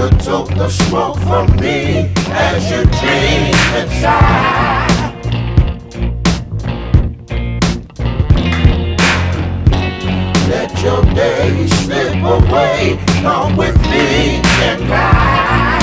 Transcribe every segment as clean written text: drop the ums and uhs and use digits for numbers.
took the smoke from me as you dream inside. Let your days slip away, come with me and ride.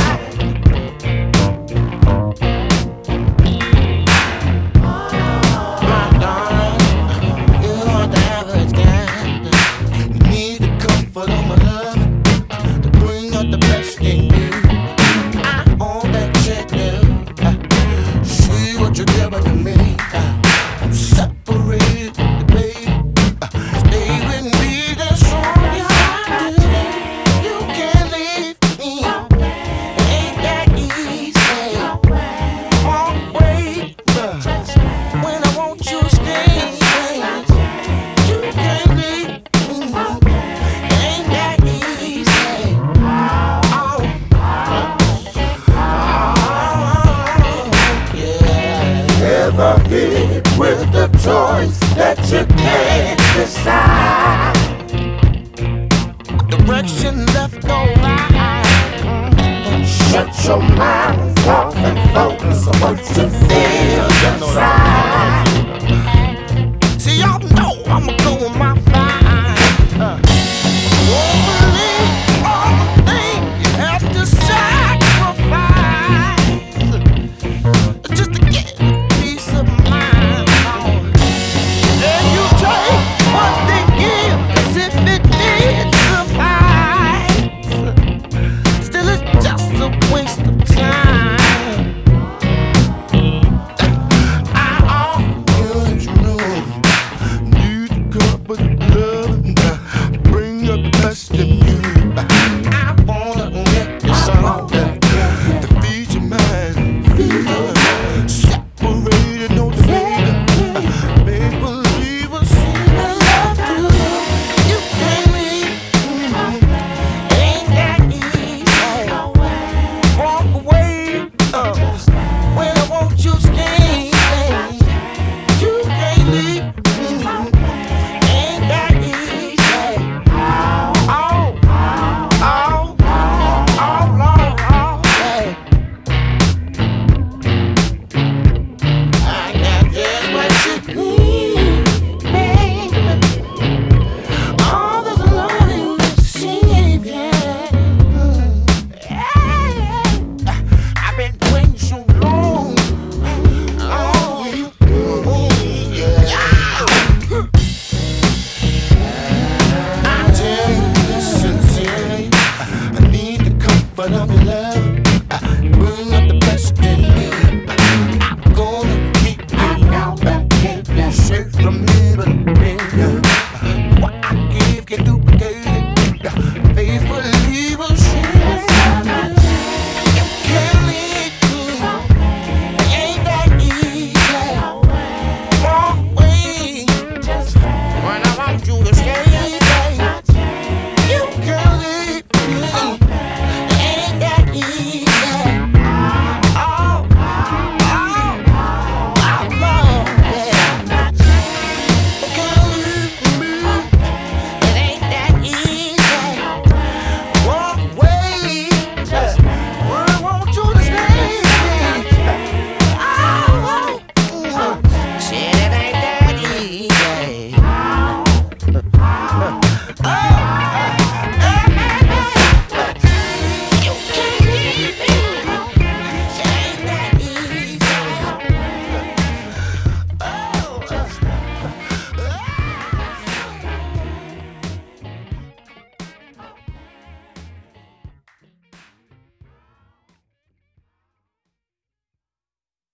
My darling, you are the average guy. You need the comfort of my love to bring out the best in you. I own that check now. See what you're giving to me. I'm separated, baby. Stay with me, that's all you have to do. You can't leave me. It ain't that easy. Walk away, when I want you to stay. You can't leave me. It ain't that easy. Yeah. Ever hit with the choice that you can't decide? Direction left or right. Shut your mouth off and focus on what you feel inside. See, y'all know I'ma go on my